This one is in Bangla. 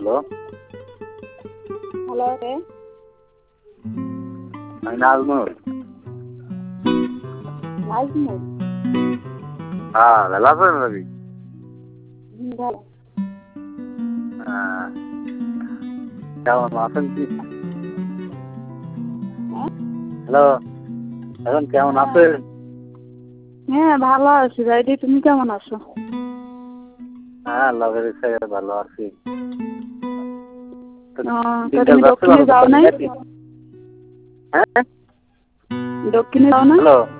হ্যালো, হ্যালো রে। আমি নাজমুল। নাজমুল? হ্যাঁ, ভালো আছেন ভাবি? ভালো। হ্যাঁ, কেমন আছেন কি? হ্যাঁ? হ্যালো, এখন কেমন হ্যাঁ আছেন? হ্যাঁ, ভালো আছি ভাইটি, তুমি কেমন আছো? হ্যাঁ, আল্লাহর ইচ্ছায় ভালো আছি। তো ও, তা দিনকাল তুমি যাচ্ছে দক্ষিণে ভালো তো যাও নাই? নাকি? হ্যাঁ, দক্ষিণে যাও না? হ্যালো।